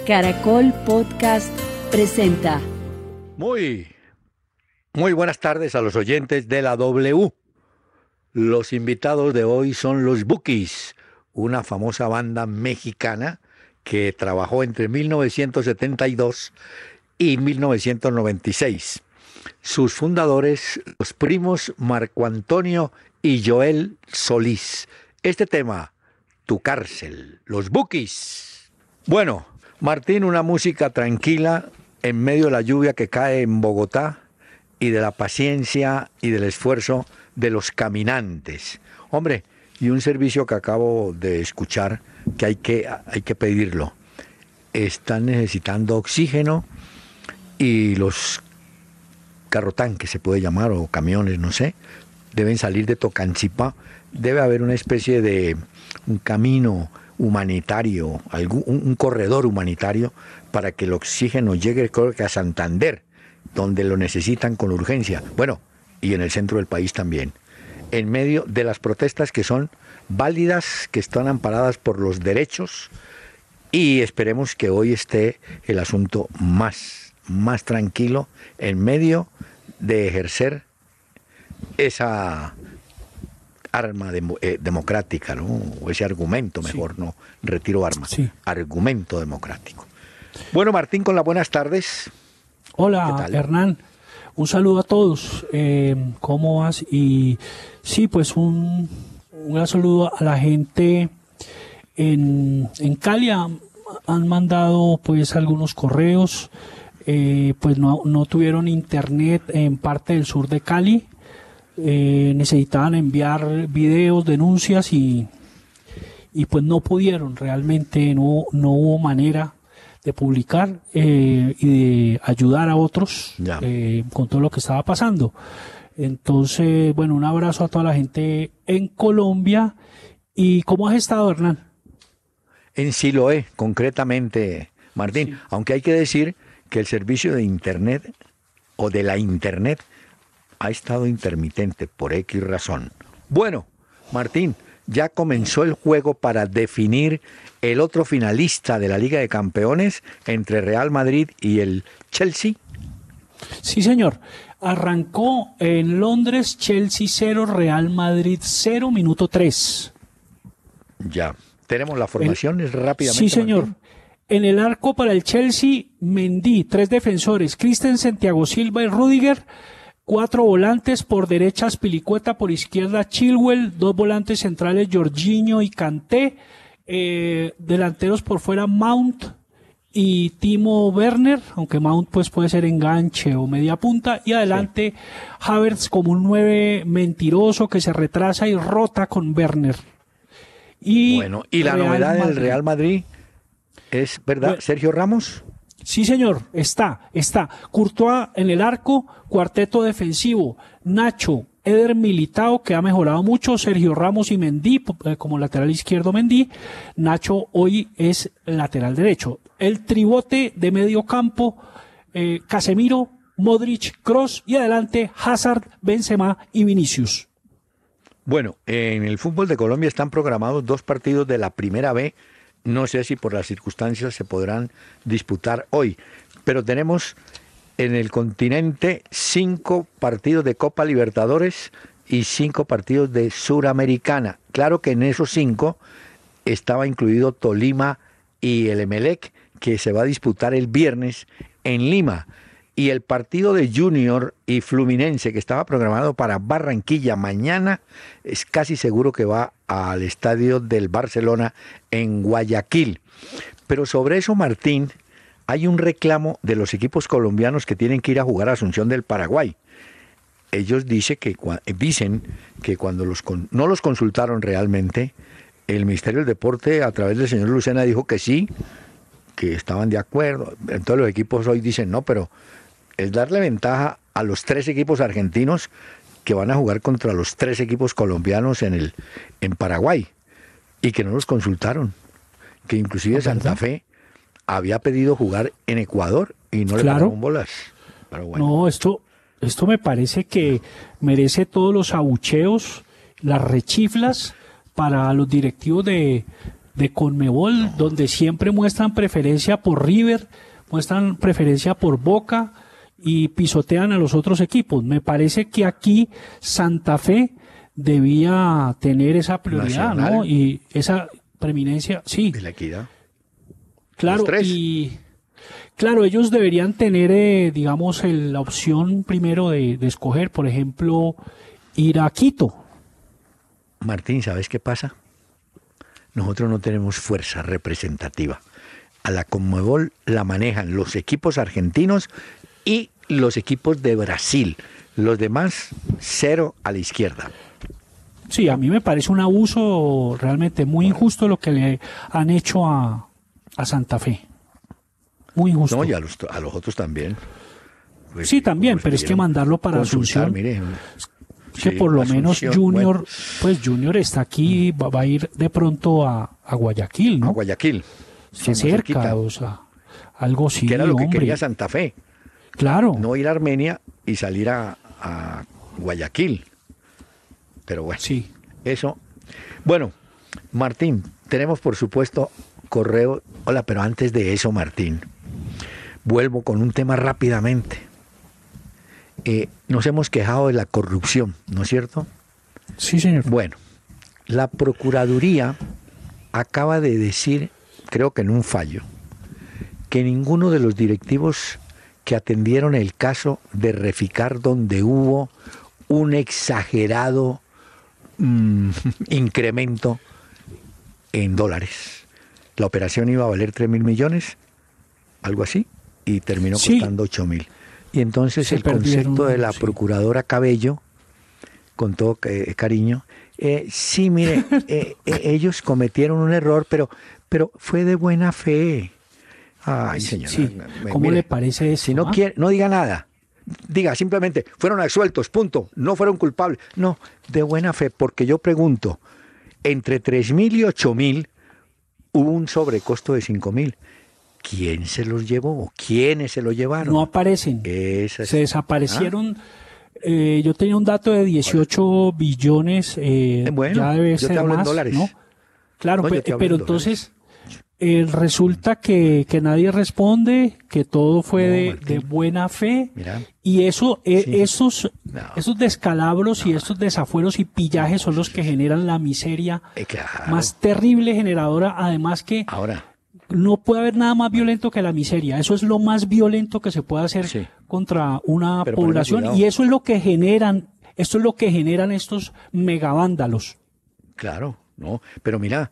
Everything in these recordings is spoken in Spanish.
Caracol Podcast presenta. Muy buenas tardes a los oyentes de la W. Los invitados de hoy son los Bukis, una famosa banda mexicana que trabajó entre 1972 y 1996. Sus fundadores, los primos Marco Antonio y Joel Solís. Este tema, Tu cárcel, los Bukis. Bueno, Martín, una música tranquila en medio de la lluvia que cae en Bogotá y de la paciencia y del esfuerzo de los caminantes. Hombre, y un servicio que acabo de escuchar que hay que pedirlo. Están necesitando oxígeno y los carrotanques, se puede llamar, o camiones, no sé, deben salir de Tocancipá. Debe haber una especie de un camino humanitario, un corredor humanitario para que el oxígeno llegue, creo que a Santander, donde lo necesitan con urgencia. Bueno, y en el centro del país también. En medio de las protestas que son válidas, que están amparadas por los derechos, y esperemos que hoy esté el asunto más tranquilo en medio de ejercer esa arma democrática, ¿no? O ese argumento, mejor, sí. No retiro arma, sí. Argumento democrático. Bueno, Martín, con las buenas tardes. Hola, Hernán. Un saludo a todos. ¿Cómo vas? Y sí, pues un gran saludo a la gente en Cali. Han mandado pues algunos correos. Pues no tuvieron internet en parte del sur de Cali. Necesitaban enviar videos, denuncias y pues no pudieron, realmente no hubo manera de publicar y de ayudar a otros con todo lo que estaba pasando. Entonces, bueno, un abrazo a toda la gente en Colombia. ¿Y cómo has estado, Hernán? En Siloé, concretamente, Martín, sí. Aunque hay que decir que el servicio de internet o de la internet ha estado intermitente por X razón. Bueno, Martín, ya comenzó el juego para definir el otro finalista de la Liga de Campeones entre Real Madrid y el Chelsea. Sí, señor. Arrancó en Londres, Chelsea 0, Real Madrid 0, minuto 3. Ya, tenemos las formaciones rápidamente. Sí, señor. Martín. En el arco para el Chelsea, Mendy, 3 defensores, Christensen, Thiago Silva y Rudiger. 4 volantes, por derecha Azpilicueta, por izquierda Chilwell, 2 volantes centrales Jorginho y Kanté, delanteros por fuera Mount y Timo Werner, aunque Mount pues puede ser enganche o media punta, y adelante sí. Havertz como un 9 mentiroso que se retrasa y rota con Werner. Y bueno, y la novedad del Real Madrid es, ¿verdad, bueno, Sergio Ramos? Sí, señor, está. Courtois en el arco, cuarteto defensivo, Nacho, Eder Militao, que ha mejorado mucho, Sergio Ramos y Mendy, como lateral izquierdo Mendy. Nacho hoy es lateral derecho. El tribote de medio campo, Casemiro, Modric, Kroos y adelante Hazard, Benzema y Vinicius. Bueno, en el fútbol de Colombia están programados 2 partidos de la Primera B. No sé si por las circunstancias se podrán disputar hoy, pero tenemos en el continente 5 partidos de Copa Libertadores y 5 partidos de Suramericana. Claro que en esos 5 estaba incluido Tolima y el Emelec, que se va a disputar el viernes en Lima. Y el partido de Junior y Fluminense, que estaba programado para Barranquilla mañana, es casi seguro que va al estadio del Barcelona en Guayaquil. Pero sobre eso, Martín, hay un reclamo de los equipos colombianos que tienen que ir a jugar a Asunción del Paraguay. Ellos dicen que cuando no los consultaron realmente, el Ministerio del Deporte, a través del señor Lucena, dijo que sí, que estaban de acuerdo. Entonces los equipos hoy dicen no, pero es darle ventaja a los 3 equipos argentinos que van a jugar contra los 3 equipos colombianos en Paraguay, y que no los consultaron, que inclusive Santa Fe había pedido jugar en Ecuador y no le pararon bolas. Pero bueno. No, esto me parece que merece todos los abucheos, las rechiflas para los directivos de de Conmebol, donde siempre muestran preferencia por River, muestran preferencia por Boca y pisotean a los otros equipos. Me parece que aquí Santa Fe debía tener esa prioridad, Nacional, ¿no? Y esa preeminencia, sí. De la equidad. Claro, y claro, ellos deberían tener, digamos, la opción primero de escoger, por ejemplo, ir a Quito. Martín, ¿sabes qué pasa? Nosotros no tenemos fuerza representativa. A la Conmebol la manejan los equipos argentinos y los equipos de Brasil. Los demás, cero a la izquierda. Sí, a mí me parece un abuso realmente muy injusto lo que le han hecho a Santa Fe. Muy injusto. No, y a los otros también. Pues, sí, también, pero es que mandarlo para Asunción. Mire, que sí, por lo menos Junior, bueno, pues Junior está aquí, va a ir de pronto a Guayaquil, ¿no? A Guayaquil. Se acerca, o sea, algo sí. Que era lo que quería Santa Fe. Claro. No ir a Armenia y salir a Guayaquil. Pero bueno, sí. Eso. Bueno, Martín, tenemos por supuesto correo. Hola, pero antes de eso, Martín, vuelvo con un tema rápidamente. Nos hemos quejado de la corrupción, ¿no es cierto? Sí, señor. Bueno, la Procuraduría acaba de decir, creo que en un fallo, que ninguno de los directivos que atendieron el caso de Reficar, donde hubo un exagerado incremento en dólares. La operación iba a valer 3.000 millones, algo así, y terminó costando 8.000. Y entonces el concepto de la procuradora Cabello, con todo cariño, sí, mire, ellos cometieron un error, pero fue de buena fe. Ay, señora. Sí. ¿Cómo le parece eso? Si no quiere, no diga nada. Diga simplemente, fueron absueltos, punto. No fueron culpables. No, de buena fe, porque yo pregunto, entre 3.000 y 8.000 hubo un sobrecosto de 5.000. ¿Quién se los llevó o quiénes se los llevaron? No aparecen. Se desaparecieron. Yo tenía un dato de 18 billones. Bueno, ya debe yo ser te hablo más, en dólares. ¿no? Claro, no, pero entonces resulta que nadie responde, que todo fue de buena fe. Mira, y eso, sí. esos descalabros y estos desafueros y pillajes son los que generan la miseria claro. más terrible generadora. Además que ahora no puede haber nada más violento que la miseria. Eso es lo más violento que se puede hacer contra una población. Y eso es lo que generan, esto es lo que generan estos megavándalos. Claro, no. Pero mira,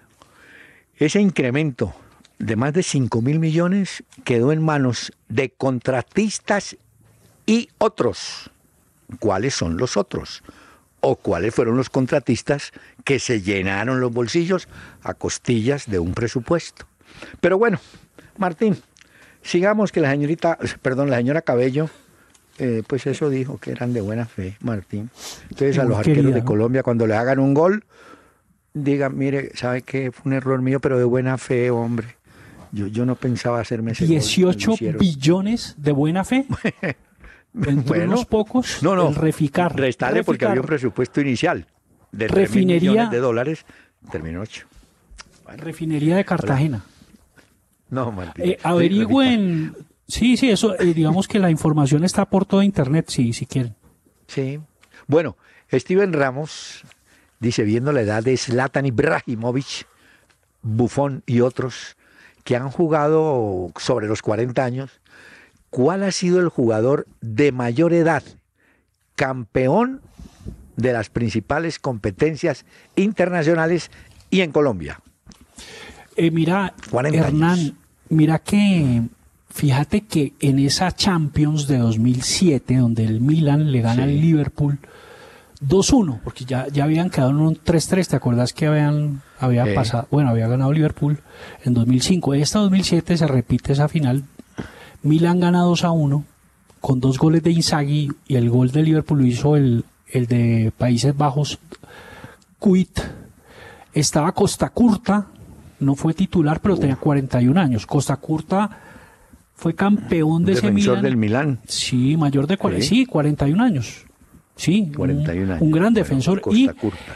ese incremento de más de 5.000 millones quedó en manos de contratistas y otros. ¿Cuáles son los otros? ¿O cuáles fueron los contratistas que se llenaron los bolsillos a costillas de un presupuesto? Pero bueno, Martín, sigamos, que la señora Cabello, pues eso dijo, que eran de buena fe, Martín. Entonces a los arqueros de Colombia, cuando le hagan un gol, digan, mire, ¿sabe qué? Fue un error mío, pero de buena fe, hombre. Yo no pensaba hacerme ese 18 billones de buena fe. Entre unos pocos, no, el Reficar. Restale porque había un presupuesto inicial de 3.000 millones de dólares, terminó 8. Bueno. Refinería de Cartagena. No, Martín. Averigüen. Sí, eso, digamos que la información está por todo internet, si quieren. Sí. Bueno, Steven Ramos dice, viendo la edad de Zlatan Ibrahimovic, Buffon y otros que han jugado sobre los 40 años, ¿cuál ha sido el jugador de mayor edad, campeón de las principales competencias internacionales y en Colombia? Mira, Hernán, mira que, fíjate que en esa Champions de 2007, donde el Milan le gana al Liverpool 2-1, porque ya habían quedado en un 3-3, ¿te acuerdas que había pasado? Bueno, había ganado Liverpool en 2005. Esta 2007 se repite esa final. Milan gana 2-1 con 2 goles de Inzaghi, y el gol de Liverpool lo hizo el de Países Bajos, Kuit. Estaba Costa Curta, no fue titular, pero tenía 41 años. Costa Curta fue campeón de ese Milan. Defensor del Milán. Sí, mayor de 41 años. Sí, 41 años. Un gran defensor. Costa Curtas.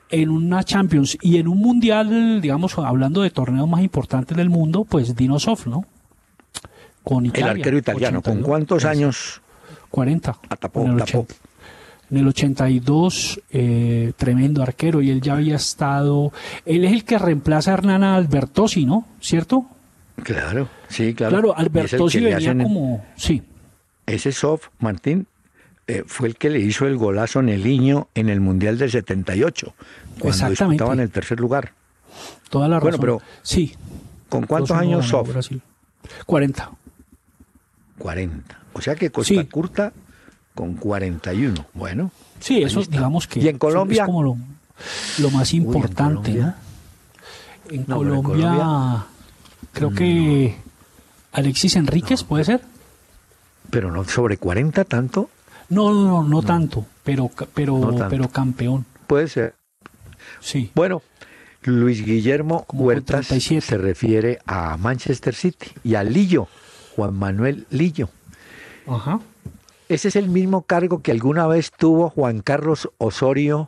en una Champions y en un Mundial, digamos, hablando de torneos más importantes del mundo, pues Dino Zoff, ¿no? Con Italia. El arquero italiano, 82. ¿Con cuántos años? 40. Tapó. En el 82, tremendo arquero, y él ya había estado... Él es el que reemplaza a Hernán Albertosi, ¿no? ¿Cierto? Claro, sí, claro. Claro, Albertosi venía como... Sí. Ese Zoff, Martín, fue el que le hizo el golazo Neliño en el Mundial del 78, cuando disputaban el tercer lugar. Toda la razón. Bueno, pero sí. ¿Con cuántos años Zoff? 40. 40. O sea que Costa Curta con 41. Bueno. Sí, eso digamos que ¿Y en Colombia? Es como lo más importante, ¿no? En Colombia creo que Alexis Enríquez, ¿puede ser? Pero no sobre 40 tanto. No tanto, pero campeón. Puede ser. Sí. Bueno, Luis Guillermo como Huertas se refiere a Manchester City y a Lillo, Juan Manuel Lillo. Ajá. Ese es el mismo cargo que alguna vez tuvo Juan Carlos Osorio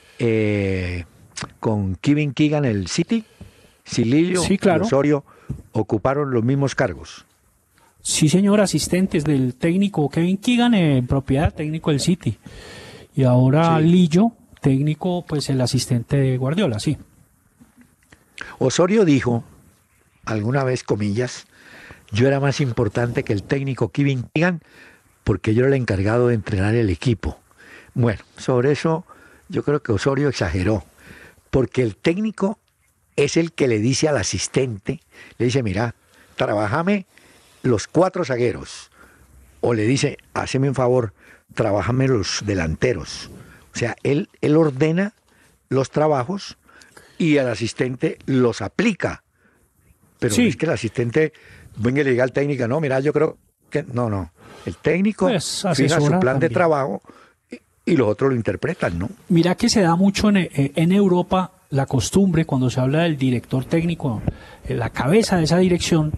con Kevin Keegan en el City. Si Lillo y Osorio ocuparon los mismos cargos. Sí, señor, asistentes del técnico Kevin Keegan, en propiedad técnico del City. Y ahora Lillo, técnico, pues el asistente de Guardiola, sí. Osorio dijo, alguna vez, comillas, yo era más importante que el técnico Kevin Keegan porque yo era el encargado de entrenar el equipo. Bueno, sobre eso yo creo que Osorio exageró, porque el técnico es el que le dice al asistente, le dice, mira, trabájame los 4 zagueros, o le dice, háceme un favor, trabájame los delanteros. O sea, él ordena los trabajos y el asistente los aplica. Pero no es que el asistente venga y le diga al técnico, no, mira, yo creo que no. El técnico pues, fija su plan de trabajo y los otros lo interpretan, ¿no? Mira que se da mucho en Europa la costumbre, cuando se habla del director técnico, la cabeza de esa dirección,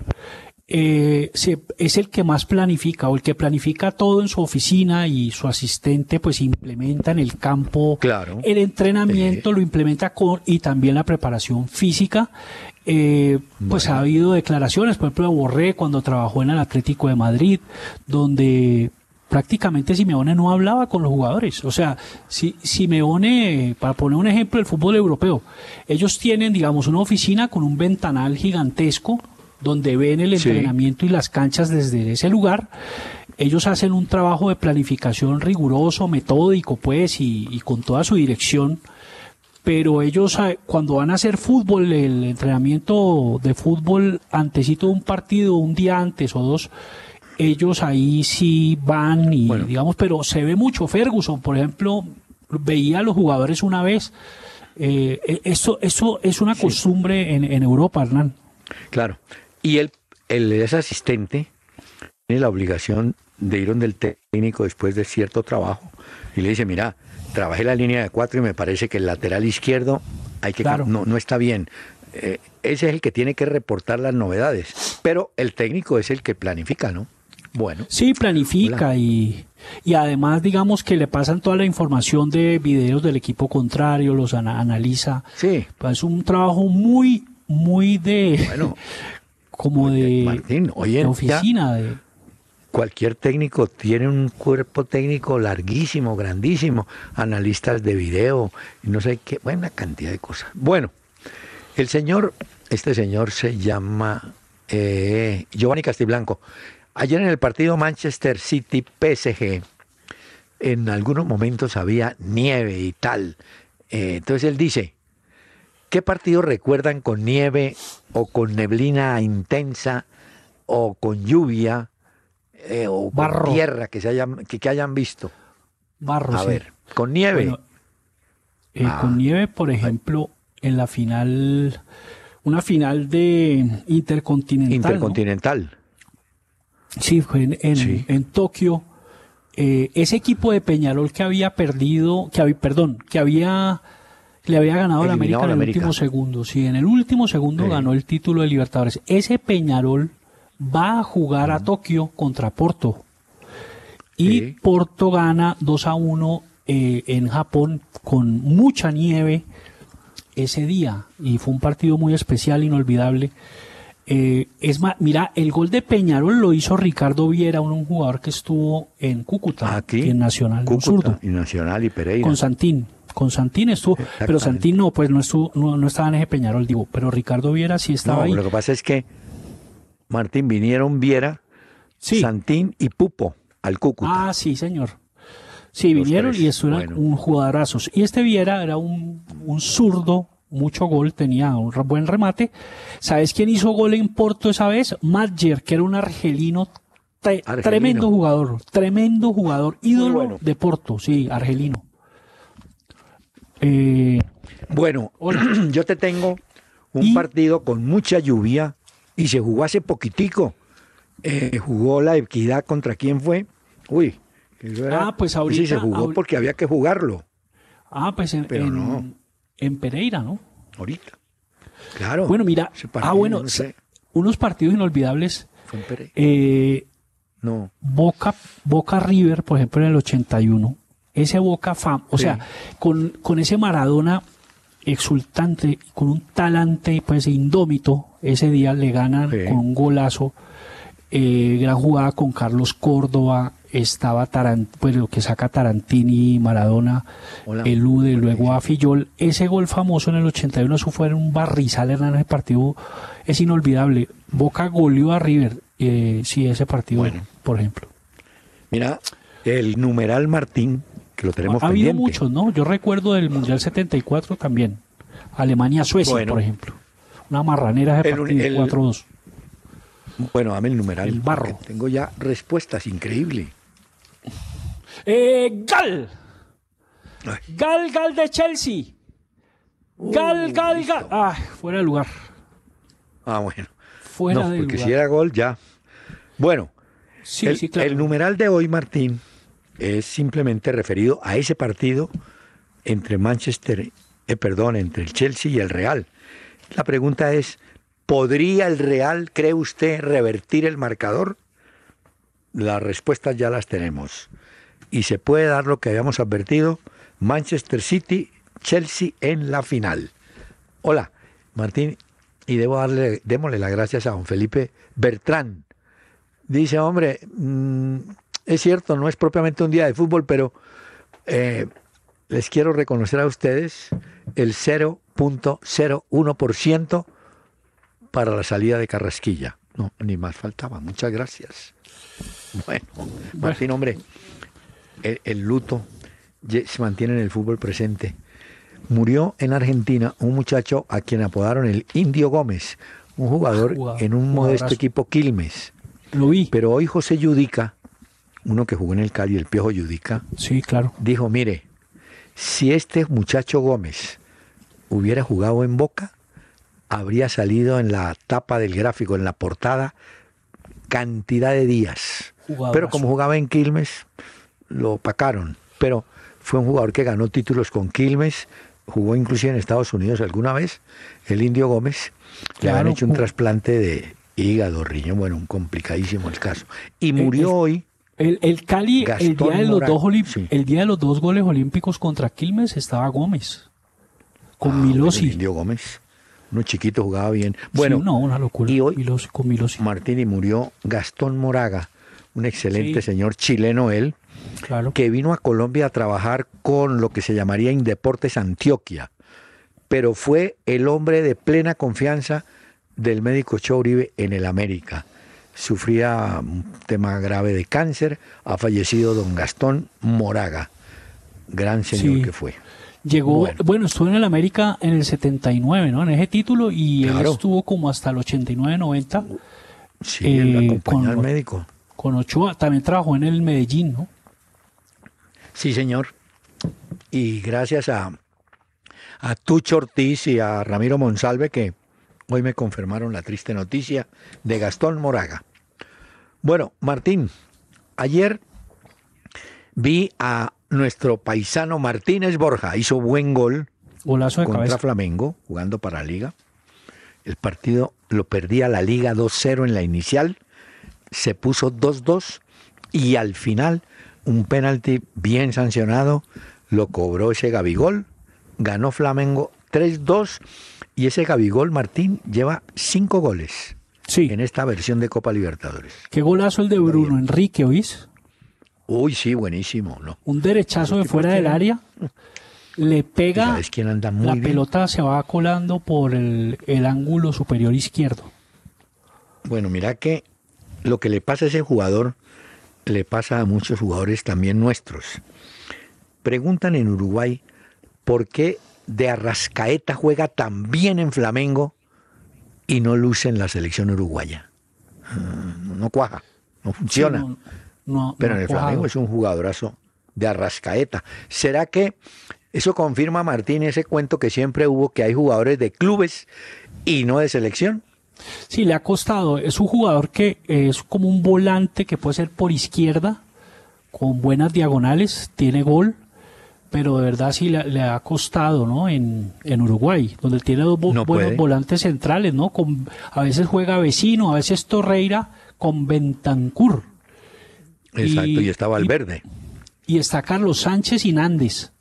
es el que más planifica, o el que planifica todo en su oficina, y su asistente pues implementa en el campo el entrenamiento, lo implementa y también la preparación física. Pues ha habido declaraciones, por ejemplo, de Borré cuando trabajó en el Atlético de Madrid, donde prácticamente Simeone no hablaba con los jugadores. O sea, Simeone, para poner un ejemplo del fútbol europeo, ellos tienen, digamos, una oficina con un ventanal gigantesco donde ven el entrenamiento y las canchas desde ese lugar. Ellos hacen un trabajo de planificación riguroso, metódico, pues, y con toda su dirección. Pero ellos, cuando van a hacer fútbol, el entrenamiento de fútbol antesito de un partido, un día antes o 2, ellos ahí sí van y, digamos, pero se ve mucho. Ferguson, por ejemplo, veía a los jugadores una vez. Eso es una costumbre en Europa, Hernán. Claro. Y ese asistente tiene la obligación de ir donde el técnico después de cierto trabajo y le dice, mira, trabajé la línea de 4 y me parece que el lateral izquierdo no está bien. Ese es el que tiene que reportar las novedades, pero el técnico es el que planifica, ¿no? Bueno. Sí, planifica y además, digamos, que le pasan toda la información de videos del equipo contrario, los analiza. Sí. Pues es un trabajo muy de... Bueno, como de, Martín, de oficina. Cualquier técnico tiene un cuerpo técnico larguísimo, grandísimo, analistas de video, no sé qué, buena cantidad de cosas. Bueno, este señor se llama Giovanni Castiblanco. Ayer en el partido Manchester City-PSG, en algunos momentos había nieve y tal. Entonces él dice, ¿qué partido recuerdan con nieve o con neblina intensa o con lluvia? O barro, con tierra que hayan visto. Barro, a ver, con nieve. Bueno, con nieve, por ejemplo, en la final, una final de Intercontinental. ¿No? Sí, fue en Tokio. Ese equipo de Peñarol que había perdido, le había ganado a la América en el último segundo. Sí, en el último segundo ganó el título de Libertadores. Ese Peñarol va a jugar a Tokio contra Porto. Y Porto gana 2-1 en Japón con mucha nieve ese día y fue un partido muy especial, inolvidable. Es más, mira, el gol de Peñarol lo hizo Ricardo Viera, un jugador que estuvo en Cúcuta, aquí en Nacional, Cúcuta, zurdo, y Nacional y Pereira. Con Santín estuvo, pero Santín no, pues no estuvo, no estaba en ese Peñarol, digo, pero Ricardo Viera sí estaba ahí. Lo que pasa es que, Martín, vinieron Viera, Sí. Santín y Pupo al Cúcuta. Ah, sí, señor. Sí, Los vinieron tres, y estuvieron bueno. un jugadorazos. Y este Viera era un zurdo, mucho gol, tenía un buen remate. ¿Sabes quién hizo gol en Porto esa vez? Madjer, que era un argelino, tremendo jugador, ídolo bueno. de Porto, sí, argelino. Bueno, Hola. yo te tengo un Y- partido con mucha lluvia y se jugó hace poquitico. Jugó la Equidad, ¿contra quién fue? Uy, eso era, pues ahorita- sí, se jugó porque había que jugarlo, Pues Pero no. en Pereira, ¿no? ahorita. Claro. Bueno, mira, ese partido, no sé, unos partidos inolvidables. fue en Pereira. No, Boca River, por ejemplo, en el 81, ese Boca o Sí. sea, con ese Maradona exultante, con un talante pues indómito, ese día le ganan Sí. con un golazo, gran jugada con Carlos Córdoba, estaba lo que saca Tarantini, Maradona, Hola. elude, luego a Fillol, ese gol famoso en el 81, eso fue un barrizal, Hernán, ese partido es inolvidable. Boca goleó a River, sí, ese partido, Bueno. por ejemplo. mira, el numeral Martín, que lo tenemos Ha habido pendiente. muchos, ¿no? Yo recuerdo del Mundial 74 también. Alemania-Suecia, Bueno. por ejemplo. Una marranera de El- partido, el- 4-2. Bueno, dame el numeral. El barro. porque tengo ya respuestas, increíble. ¡Gal! Ay. ¡Gal de Chelsea! ¡Gal! listo. Fuera de lugar. Bueno. Fuera No, de porque lugar. si era gol, ya. Bueno, Sí, sí, claro. el numeral de hoy, Martín, es simplemente referido a ese partido entre entre el Chelsea y el Real. La pregunta es, ¿podría el Real, cree usted, revertir el marcador? Las respuestas ya las tenemos. Y se puede dar lo que habíamos advertido, Manchester City, Chelsea en la final. Hola, Martín, y démosle las gracias a don Felipe Bertrán. Dice, hombre, es cierto, no es propiamente un día de fútbol, pero les quiero reconocer a ustedes el 0.01% para la salida de Carrasquilla. No, ni más faltaba. Muchas gracias. Bueno, Martín, hombre, el luto se mantiene en el fútbol presente. Murió en Argentina un muchacho a quien apodaron el Indio Gómez, un jugador en un modesto jugadorazo. equipo Quilmes. Lo vi. Pero hoy José Yudica, uno que jugó en el Cali, el Piojo Yudica, Sí, claro. dijo, mire, si este muchacho Gómez hubiera jugado en Boca, habría salido en la tapa del gráfico, en la portada, cantidad de días. Jugadorazo. Pero como jugaba en Quilmes, lo opacaron. Pero fue un jugador que ganó títulos con Quilmes, jugó inclusive en Estados Unidos alguna vez, el Indio Gómez. Le Claro, habían hecho un jugó. trasplante de hígado, riñón, bueno, un complicadísimo el caso. Y murió hoy. El Cali, el Gastón día, de los Moraga, dos sí. el día de los 2 goles olímpicos contra Quilmes estaba Gómez. Con Bueno, Milosi. el Indio Gómez, uno chiquito, jugaba bien. Sí, Bueno, no, una locura. y hoy Con Milosi. Martín, y murió Gastón Moraga, un excelente Sí. señor chileno él, Claro. que vino a Colombia a trabajar con lo que se llamaría Indeportes Antioquia, pero fue el hombre de plena confianza del médico Cho Uribe en el América. Sufría un tema grave de cáncer, ha fallecido don Gastón Moraga, gran señor Sí. que fue. Llegó, bueno, estuvo en el América en el 79, ¿no? En ese título y él Claro. estuvo como hasta el 89-90 Sí, él acompañó al con- médico. con Ochoa. También trabajó en el Medellín, ¿no? Sí, señor. Y gracias a Tucho Ortiz y a Ramiro Monsalve que hoy me confirmaron la triste noticia de Gastón Moraga. Bueno, Martín, ayer vi a nuestro paisano Martínez Borja, hizo buen gol Golazo de contra cabeza. Flamengo, jugando para la Liga. El partido lo perdía la Liga 2-0 en la inicial, se puso 2-2 y al final un penalti bien sancionado lo cobró ese Gabigol, ganó Flamengo 3-2 y ese Gabigol, Martín, lleva 5 goles en esta versión de Copa Libertadores. Qué golazo el de Bruno Enrique, ¿oís? Uy, sí, buenísimo, ¿no? Un derechazo de fuera del área, le pega, ¿sabes quién anda muy la bien? pelota se va colando por el ángulo superior izquierdo. Bueno, mira que lo que le pasa a ese jugador, le pasa a muchos jugadores también nuestros. Preguntan en Uruguay por qué de Arrascaeta juega tan bien en Flamengo y no luce en la selección uruguaya. No cuaja, no funciona. Sí, no, pero en el Flamengo es un jugadorazo de Arrascaeta. ¿Será que eso confirma, Martín, ese cuento que siempre hubo, que hay jugadores de clubes y no de selección? Sí, le ha costado. Es un jugador que es como un volante que puede ser por izquierda, con buenas diagonales, tiene gol, pero de verdad sí le ha costado, ¿no? En Uruguay, donde tiene dos buenos volantes centrales, ¿no? A veces juega Vecino, a veces Torreira con Bentancur. Exacto, y está Valverde. Y está Carlos Sánchez y Nández.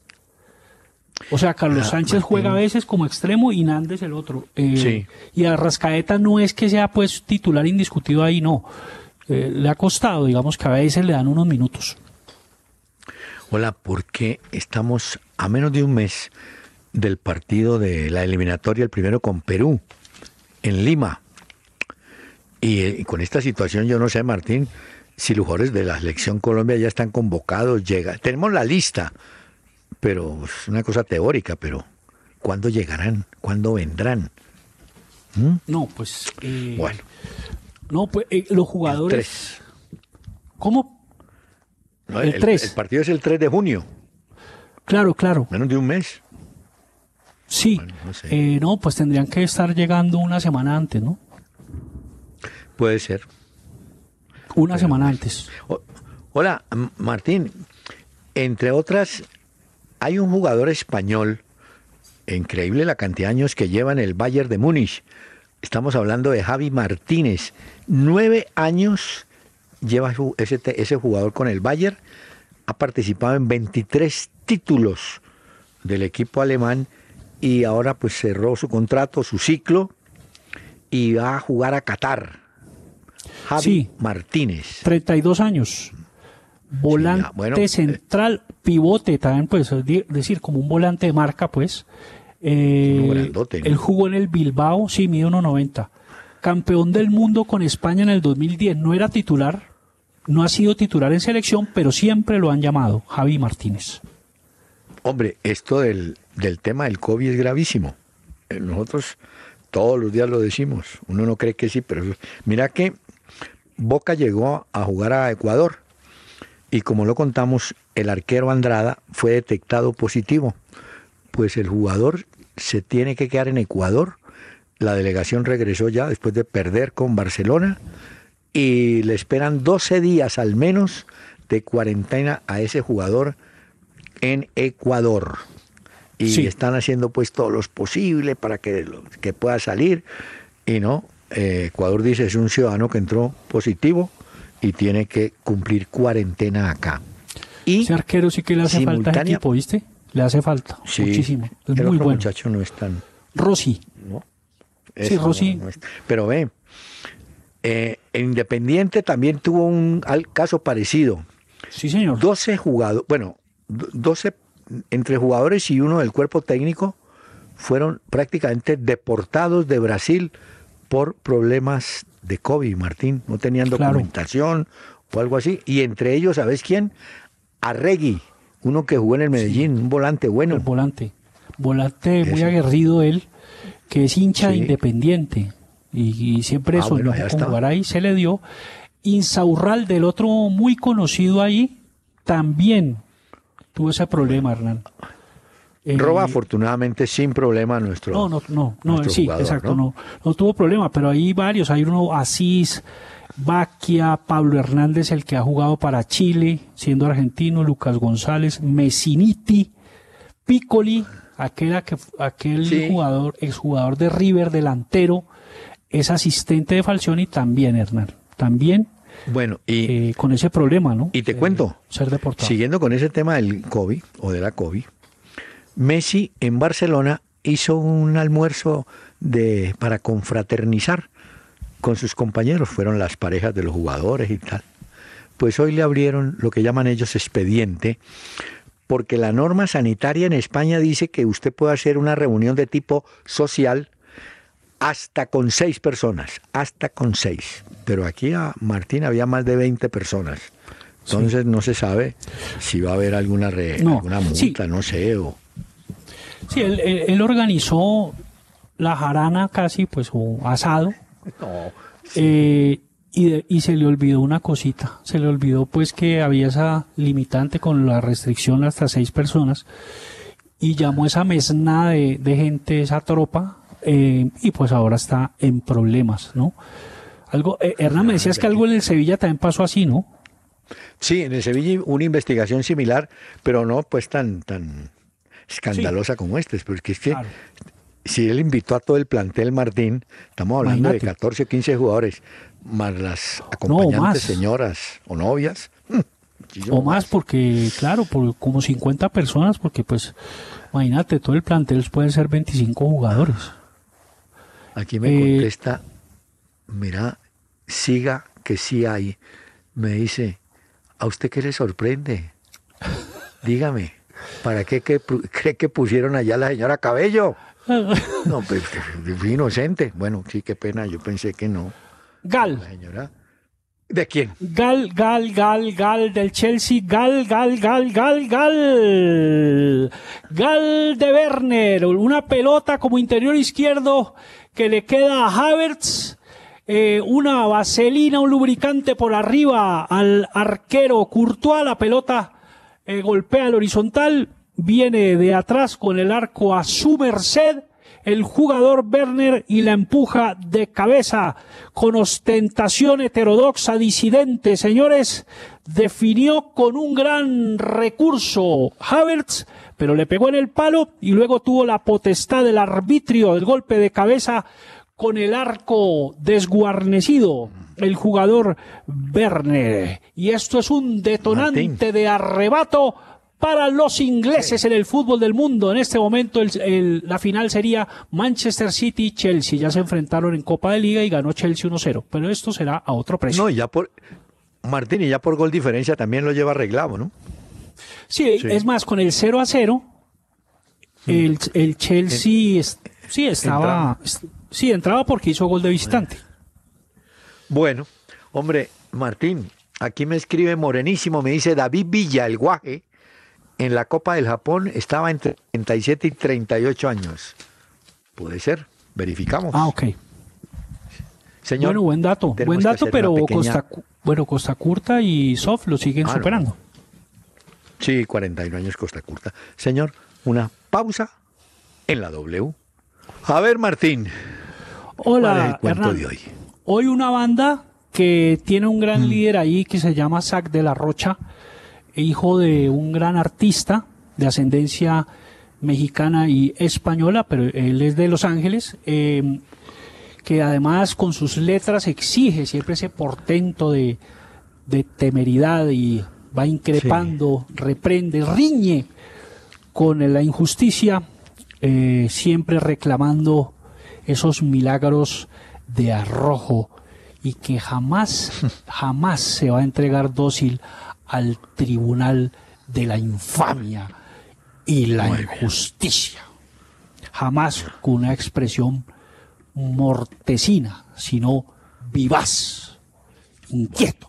O sea, Carlos Sánchez Martín juega a veces como extremo y Nández el otro. Sí. Y Arrascaeta no es que sea pues titular indiscutido ahí, no. Le ha costado, digamos que a veces le dan unos minutos. Hola, ¿por qué estamos a menos de un mes del partido de la eliminatoria, el primero con Perú, en Lima? Y con esta situación yo no sé, Martín, si los jugadores de la selección Colombia ya están convocados, tenemos la lista, pero es una cosa teórica, pero ¿cuándo llegarán? ¿Cuándo vendrán? No, pues... bueno. No, pues los jugadores... ¿Cómo? No, el 3. El partido es el 3 de junio. Claro. Menos de un mes. Sí. Bueno, no sé. No, pues tendrían que estar llegando una semana antes, ¿no? Puede ser. Una semana antes. Hola, Martín. Entre otras, hay un jugador español, increíble la cantidad de años que lleva en el Bayern de Múnich. Estamos hablando de Javi Martínez. 9 años lleva ese jugador con el Bayern. Ha participado en 23 títulos del equipo alemán y ahora pues cerró su contrato, su ciclo, y va a jugar a Qatar. Javi Martínez. 32 años. Volante central, pivote también, pues, decir, como un volante de marca, pues. Grandote, ¿no? Él jugó en el Bilbao, sí, mide 1.90. Campeón del mundo con España en el 2010. No era titular, no ha sido titular en selección, pero siempre lo han llamado Javi Martínez. Hombre, esto del tema del COVID es gravísimo. Nosotros todos los días lo decimos. Uno no cree que sí, pero mira que Boca llegó a jugar a Ecuador y como lo contamos, el arquero Andrada fue detectado positivo. Pues el jugador se tiene que quedar en Ecuador. La delegación regresó ya después de perder con Barcelona y le esperan 12 días al menos de cuarentena a ese jugador en Ecuador. Y están haciendo pues todo lo posible para que pueda salir. Y no, Ecuador dice es un ciudadano que entró positivo y tiene que cumplir cuarentena acá. Y ese arquero sí que le hace falta al equipo, ¿viste? Le hace falta muchísimo. Es el muy otro bueno. muchacho no es tan... Rossi. ¿No? Sí, Rossi. No es... Pero ve, en Independiente también tuvo un caso parecido. Sí, señor. 12 jugadores, bueno, 12 entre jugadores y uno del cuerpo técnico fueron prácticamente deportados de Brasil por problemas de COVID, Martín. No tenían documentación o algo así. Y entre ellos, ¿sabes quién? Arregui, uno que jugó en el Medellín, un volante bueno. El volante muy aguerrido él, que es hincha de Independiente y siempre soñó con jugar ahí, se le dio. Insaurral, del otro muy conocido ahí, también tuvo ese problema, Hernán. Roba afortunadamente sin problema nuestro sí, jugador, exacto, no tuvo problema, pero hay varios, hay uno Asís, Baquia, Pablo Hernández, el que ha jugado para Chile, siendo argentino, Lucas González, Messiniti, Piccoli, aquel jugador, exjugador de River, delantero, es asistente de Falcioni también, Hernán, también Bueno, y con ese problema, ¿no? Y te cuento, ser deportado. Siguiendo con ese tema del COVID o de la COVID, Messi en Barcelona hizo un almuerzo para confraternizar con sus compañeros, fueron las parejas de los jugadores y tal. Pues hoy le abrieron lo que llaman ellos expediente, porque la norma sanitaria en España dice que usted puede hacer una reunión de tipo social hasta con 6 personas, hasta con 6. Pero aquí a Martín había más de 20 personas. Entonces no se sabe si va a haber alguna multa, no sé. Sí, él organizó la jarana casi, pues, o asado. No, sí. Y se le olvidó una cosita. Se le olvidó, pues, que había esa limitante con la restricción hasta 6 personas. Y llamó esa mesnada de gente, esa tropa, y pues ahora está en problemas, ¿no? Hernán, me decías que algo en el Sevilla también pasó así, ¿no? Sí, en el Sevilla una investigación similar, pero no pues tan escandalosa como porque es que claro, si él invitó a todo el plantel Martín, estamos hablando de 14 o 15 jugadores, más las acompañantes señoras o novias. O más, porque claro, por como 50 personas, porque pues, imagínate, todo el plantel pueden ser 25 jugadores. Aquí me contesta, mira, siga que sí hay. Me dice, ¿a usted qué le sorprende? Dígame, ¿para qué cree que pusieron allá a la señora Cabello? No, pues fui inocente. Bueno, sí, qué pena, yo pensé que no. Gal. La señora. ¿De quién? Gal del Chelsea, Gal de Werner, una pelota como interior izquierdo que le queda a Havertz, una vaselina, un lubricante por arriba al arquero Courtois, la pelota golpea al horizontal, viene de atrás con el arco a su merced, el jugador Werner y la empuja de cabeza con ostentación heterodoxa disidente, señores, definió con un gran recurso Havertz, pero le pegó en el palo y luego tuvo la potestad del arbitrio del golpe de cabeza con el arco desguarnecido el jugador Werner, y esto es un detonante Martín. De arrebato para los ingleses en el fútbol del mundo. En este momento la final sería Manchester City-Chelsea. Ya se enfrentaron en Copa de Liga y ganó Chelsea 1-0. Pero esto será a otro precio. No, y ya Martín, y ya por gol diferencia también lo lleva arreglado, ¿no? Sí, es más, con el 0-0, el Chelsea entraba porque hizo gol de visitante. Bueno, hombre, Martín, aquí me escribe Morenísimo, me dice David Villa, el guaje, en la Copa del Japón estaba entre 37 y 38 años. Puede ser, verificamos. Ah, ok. Señor, bueno, buen dato, pero pequeña... Costa Curta y Sof lo siguen superando. No. Sí, 41 años Costa Curta. Señor, una pausa en la W. A ver, Martín. Hola, Hernán. De hoy? Hoy una banda que tiene un gran líder ahí que se llama Zac de la Rocha, hijo de un gran artista de ascendencia mexicana y española, pero él es de Los Ángeles, que además con sus letras exige siempre ese portento de temeridad y va increpando, reprende, riñe con la injusticia, siempre reclamando esos milagros de arrojo y que jamás se va a entregar dócil al tribunal de la infamia y la injusticia. Jamás con una expresión mortecina, sino vivaz, inquieto.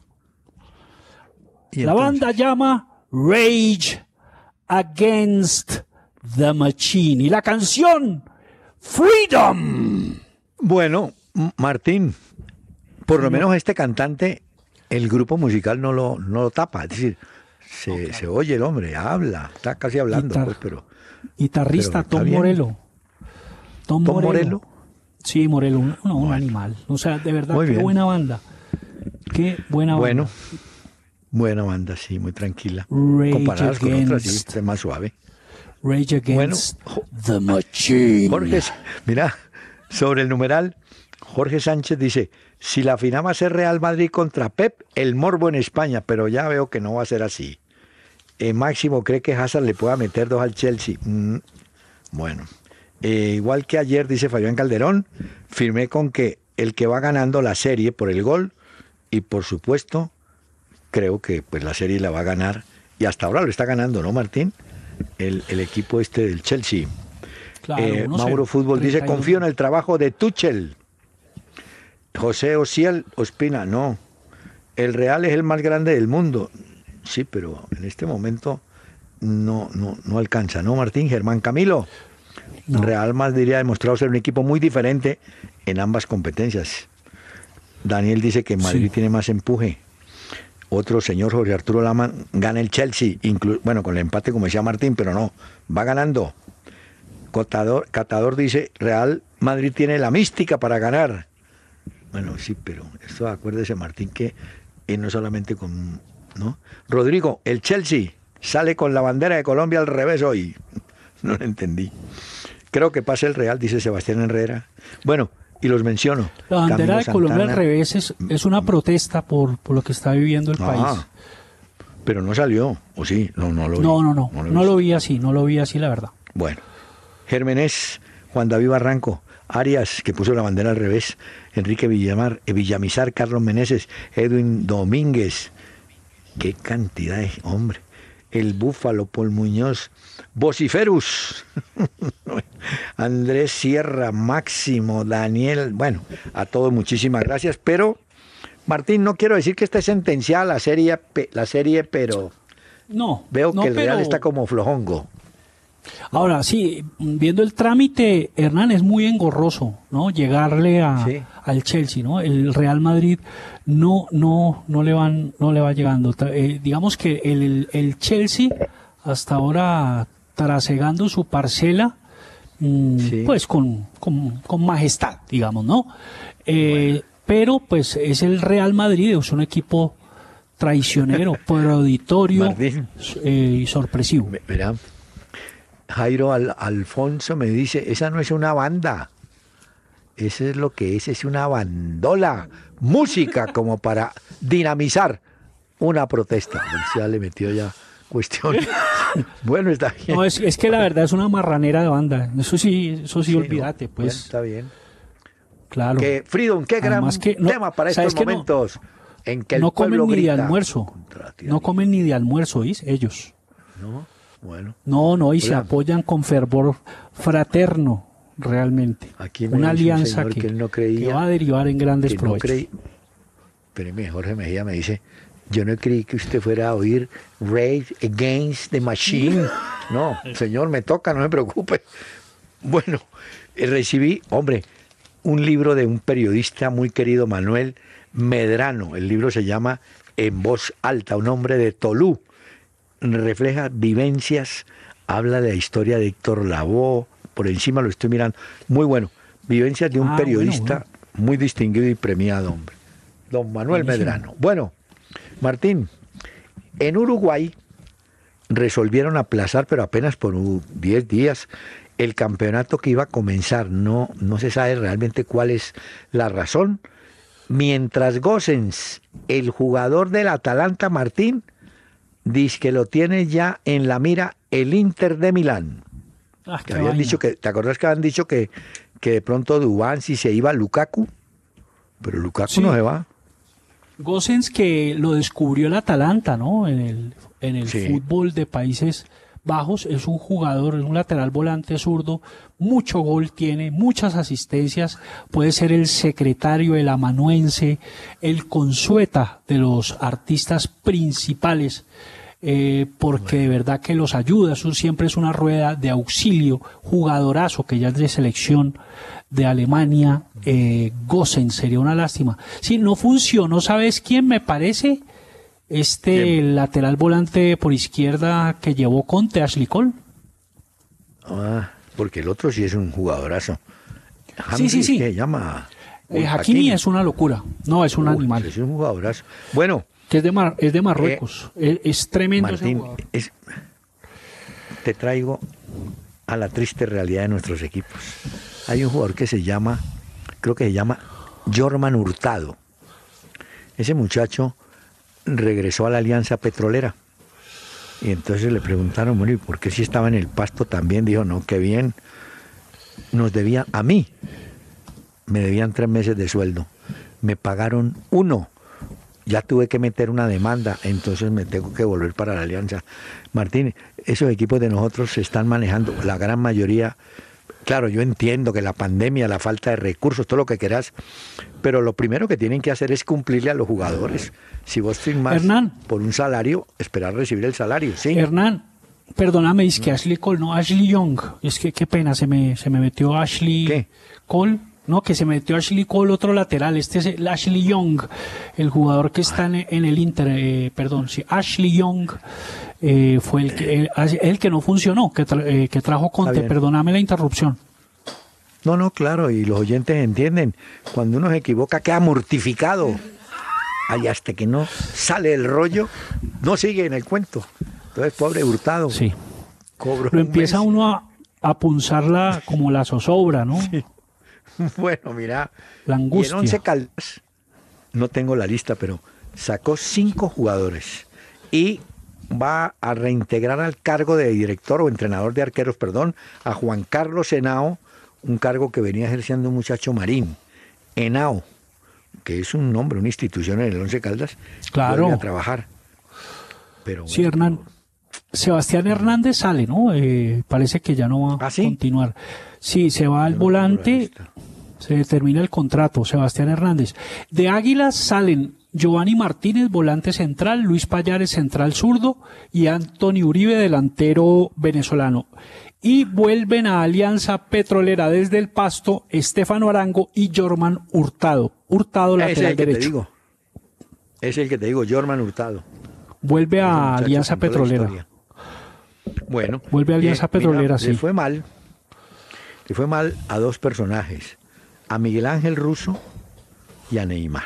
La banda llama Rage Against the Machine y la canción Freedom. Bueno, Martín, por lo menos este cantante, el grupo musical no lo tapa, es decir, se oye el hombre, habla, está casi hablando, pero guitarrista Tom Morello. Tom Morello. Sí, Morello, un animal. O sea, de verdad, qué buena banda. Qué buena banda. Bueno, buena banda, sí, muy tranquila. Comparadas con otras, sí, es más suave. Rage Against the Machine. Jorge, mira, sobre el numeral, Jorge Sánchez dice, Si la final va a ser Real Madrid contra Pep, el morbo en España, pero ya veo que no va a ser así. Máximo cree que Hazard le pueda meter 2 al Chelsea. Bueno, igual que ayer, dice Fabián Calderón, firmé con que el que va ganando la serie por el gol, y por supuesto, creo que pues la serie la va a ganar, y hasta ahora lo está ganando, ¿no, Martín? El equipo este del Chelsea. Claro, Mauro Fútbol dice, confío en el trabajo de Tuchel. José Ociel Ospina, no, el Real es el más grande del mundo. Sí, pero en este momento no alcanza, ¿no, Martín? Germán Camilo. No. Real Madrid ha demostrado ser un equipo muy diferente en ambas competencias. Daniel dice que Madrid tiene más empuje. Otro señor, Jorge Arturo Lama, gana el Chelsea, bueno, con el empate como decía Martín, pero no, va ganando. Catador dice, Real Madrid tiene la mística para ganar. Bueno, sí, pero esto acuérdese, Martín, que no solamente con... ¿no? Rodrigo, el Chelsea sale con la bandera de Colombia al revés hoy. No lo entendí. Creo que pasa el Real, dice Sebastián Herrera. Bueno, y los menciono. La bandera de Colombia al revés es una protesta por lo que está viviendo el país. Pero no salió, ¿o sí? No lo vi. No lo vi así, la verdad. Bueno, Germenés, Juan David Barranco, Arias, que puso la bandera al revés, Enrique Villamizar, Carlos Meneses, Edwin Domínguez. Qué cantidad de hombre. El Búfalo, Paul Muñoz, Vociferus, Andrés Sierra, Máximo, Daniel, bueno, a todos muchísimas gracias, pero Martín, no quiero decir que esté sentenciada la serie, pero veo que el Real está como flojongo. Ahora, sí, viendo el trámite, Hernán, es muy engorroso, ¿no? Llegarle al Chelsea, ¿no? El Real Madrid no le va llegando. Digamos que el Chelsea hasta ahora trasegando su parcela, pues con majestad, digamos, ¿no? Pero pues es el Real Madrid, es un equipo traicionero, proditorio y sorpresivo. Mira, Jairo Alfonso me dice, esa no es una banda, eso es lo que es una bandola, música como para dinamizar una protesta. Ya le metió ya cuestión. Bueno, está bien. No, es que la verdad es una marranera de banda, eso sí olvídate, pues. Bueno, está bien. Claro. Freedom, qué gran tema para estos momentos en que el pueblo comen ni grita de almuerzo, no comen ni de almuerzo, ¿oís? Ellos. No. Bueno. No, y se apoyan con fervor fraterno, realmente. Aquí una alianza que él no creía, que va a derivar en grandes provechos. Pero Jorge Mejía me dice, yo no creí que usted fuera a oír Rage Against the Machine. No, señor, me toca, no me preocupe. Bueno, recibí, un libro de un periodista muy querido, Manuel Medrano. El libro se llama En Voz Alta, un hombre de Tolú. Refleja vivencias, habla de la historia de Héctor Lavoe, por encima lo estoy mirando, muy bueno, vivencias de un periodista muy distinguido y premiado, hombre, don Manuel Medrano. Bueno, Martín, en Uruguay resolvieron aplazar, pero apenas por 10 días, el campeonato que iba a comenzar, no se sabe realmente cuál es la razón, mientras Gosens, el jugador del Atalanta, Martín, dice que lo tiene ya en la mira el Inter de Milán. Que habían dicho ¿te acordás que habían dicho que de pronto Duván si se iba a Lukaku? Pero Lukaku no se va. Gosens, que lo descubrió el Atalanta, ¿no? En el fútbol de Países Bajos, es un jugador, es un lateral volante zurdo, mucho gol tiene, muchas asistencias, puede ser el secretario, el amanuense, el consueta de los artistas principales, porque de verdad que los ayuda, eso siempre es una rueda de auxilio, jugadorazo que ya es de selección de Alemania. Gosens, sería una lástima. Si no funcionó, ¿sabes quién me parece? El lateral volante por izquierda que llevó Conte, Ashley Cole. Porque el otro sí es un jugadorazo. Sí. Se llama Hakimi es una locura. No, es un animal. Es un jugadorazo. Bueno. Que es de Marruecos. Es tremendo, Martín, ese jugador. Te traigo a la triste realidad de nuestros equipos. Hay un jugador que creo que se llama Jorman Hurtado. Ese muchacho regresó a la Alianza Petrolera. Y entonces le preguntaron, bueno, ¿y por qué si estaba en el Pasto también? Dijo, no, qué bien. Nos debían, a mí, me debían 3 meses de sueldo. Me pagaron 1. Ya tuve que meter una demanda, entonces me tengo que volver para la Alianza. Martín, esos equipos de nosotros se están manejando, la gran mayoría. Claro, yo entiendo que la pandemia, la falta de recursos, todo lo que quieras, pero lo primero que tienen que hacer es cumplirle a los jugadores. Si vos firmás por un salario, esperar recibir el salario, ¿sí? Hernán, perdóname, es que Ashley Cole, no Ashley Young. Es que qué pena, se me metió Ashley ¿Qué? Cole. No, que se metió Ashley Cole, otro lateral. Este es el Ashley Young, el jugador que está en el Inter. Perdón, sí, Ashley Young fue el que no funcionó, que trajo Conte. Perdóname la interrupción. No, claro, y los oyentes entienden. Cuando uno se equivoca, queda mortificado. Ahí hasta que no sale el rollo, no sigue en el cuento. Entonces, pobre Hurtado. Sí. Lo empieza uno a punzarla como la zozobra, ¿no? Sí. Bueno, mira, la angustia. Y en Once Caldas, no tengo la lista, pero sacó 5 jugadores y va a reintegrar al cargo de director o entrenador de arqueros, a Juan Carlos Henao, un cargo que venía ejerciendo un muchacho Marín. Henao, que es un nombre, una institución en el Once Caldas, claro, vuelve a trabajar. Pero bueno, sí, Hernán. Sebastián Hernández sale, ¿no? Parece que ya no va a continuar. Sí, se va al volante, se termina el contrato, Sebastián Hernández. De Águilas salen Giovanni Martínez, volante central, Luis Payares, central zurdo, y Anthony Uribe, delantero venezolano. Y vuelven a Alianza Petrolera desde el Pasto, Estefano Arango y Jorman Hurtado. Hurtado, lateral derecho. Es el que te digo, Jorman Hurtado. Vuelve a Alianza Petrolera. Bueno, vuelve a Alianza Petrolera, sí. Le fue mal a 2 personajes, a Miguel Ángel Russo y a Neymar.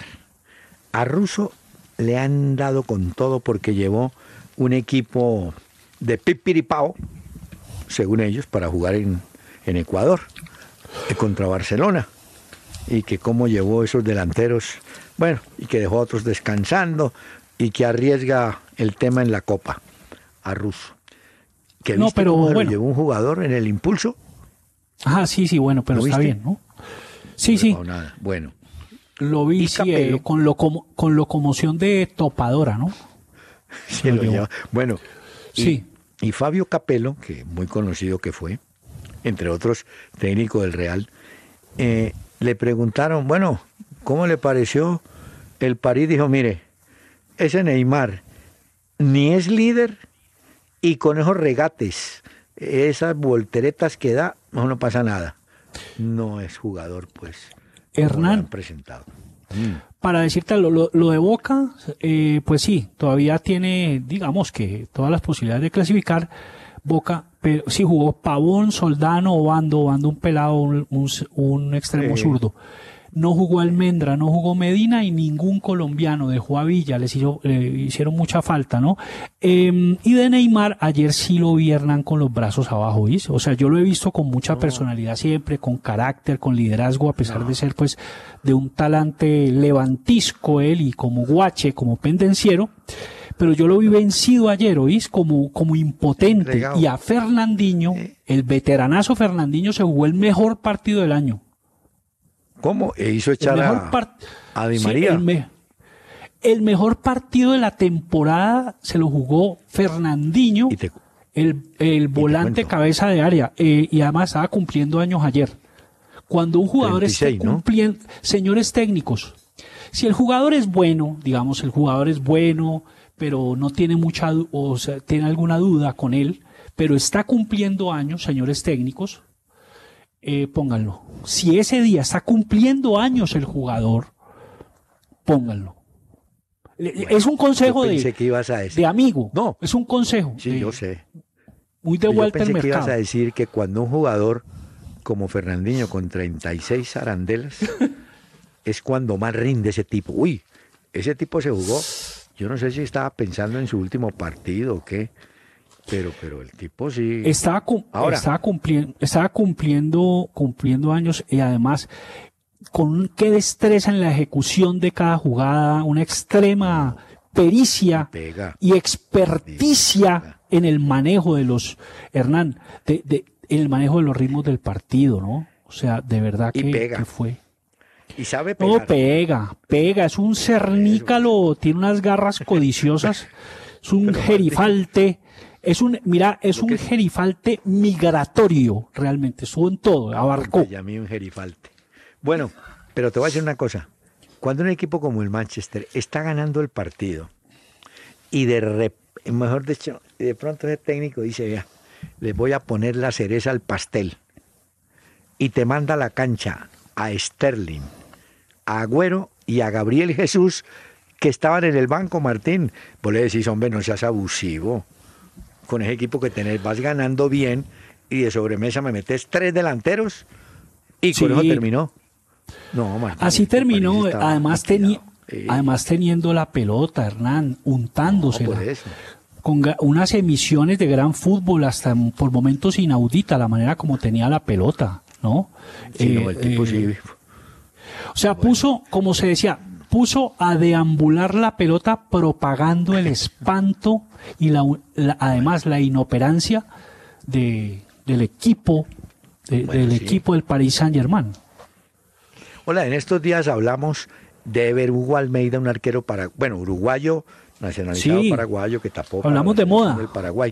A Russo le han dado con todo porque llevó un equipo de pipiripao, según ellos, para jugar en Ecuador, contra Barcelona, y que cómo llevó esos delanteros, bueno, y que dejó a otros descansando, y que arriesga el tema en la Copa, a Russo. ¿Que no, pero cómo bueno, llevó un jugador en el impulso? Sí, bueno, pero está bien, ¿no? Sí, sí. No, nada. Bueno. Lo vi, sí, con locomoción de topadora, ¿no? Sí, lo lleva. Bueno, sí. Y Fabio Capello, que muy conocido que fue, entre otros técnico del Real, le preguntaron, bueno, ¿cómo le pareció el París? Dijo, mire, ese Neymar ni es líder y con esos regates, esas volteretas que da, no pasa nada. No es jugador, pues. Hernán, presentado. Para decirte lo de Boca, pues sí, todavía tiene, digamos que todas las posibilidades de clasificar. Boca, pero sí jugó Pavón, Soldano, Obando un pelado, un extremo zurdo. No jugó Almendra, no jugó Medina y ningún colombiano. Dejó a Villa, le hicieron mucha falta, ¿no? Y de Neymar, ayer sí lo vi, Hernán, con los brazos abajo, ¿viste? O sea, yo lo he visto con mucha personalidad siempre, con carácter, con liderazgo, a pesar de ser, pues, de un talante levantisco él y como guache, como pendenciero. Pero yo lo vi vencido ayer, ¿oís? Como impotente. Regado. Y a Fernandinho, el veteranazo Fernandinho, se jugó el mejor partido del año. ¿Cómo? E hizo echar a Di María. Sí, el mejor partido de la temporada se lo jugó Fernandinho, el volante cabeza de área, y además estaba cumpliendo años ayer. Cuando un jugador 36, esté cumpliendo, ¿no? Señores técnicos, si el jugador es bueno, digamos, el jugador es bueno, pero no tiene o sea, tiene alguna duda con él, pero está cumpliendo años, señores técnicos, pónganlo. Si ese día está cumpliendo años el jugador, pónganlo. Bueno, es un consejo de amigo. No. Es un consejo. Sí, yo sé. Muy de vuelta al mercado. Que ibas a decir que cuando un jugador como Fernandinho con 36 arandelas es cuando más rinde ese tipo. Uy, ese tipo se jugó. Yo no sé si estaba pensando en su último partido o qué. Pero el tipo sí. Estaba cumpliendo años y además qué destreza en la ejecución de cada jugada, una extrema pericia y experticia en el manejo de los, Hernán, en el manejo de los ritmos del partido, ¿no? O sea, de verdad que fue. Y sabe pegar. No, pega, es un cernícalo, tiene unas garras codiciosas, es un gerifalte, es un gerifalte migratorio, realmente, estuvo en todo, abarcó. Ya mí un gerifalte. Bueno, pero te voy a decir una cosa, cuando un equipo como el Manchester está ganando el partido y mejor dicho, de pronto ese técnico dice, vea, les voy a poner la cereza al pastel y te manda a la cancha a Sterling, a Agüero y a Gabriel Jesús, que estaban en el banco, Martín. Vos le decís, hombre, no seas abusivo. Con ese equipo que tenés, vas ganando bien y de sobremesa me metes 3 delanteros y con eso terminó. No, Martín, así terminó, además teniendo la pelota, Hernán, untándosela. No, por eso. Con unas emisiones de gran fútbol, hasta por momentos inaudita, la manera como tenía la pelota, ¿no? Sí, no, el tipo sí. O sea, puso, como se decía, puso a deambular la pelota propagando el espanto y además la inoperancia del equipo, equipo del Paris Saint-Germain. Hola, en estos días hablamos de Ever Hugo Almeida, un arquero uruguayo, nacionalizado paraguayo, que tapó. Hablamos de moda. Del Paraguay.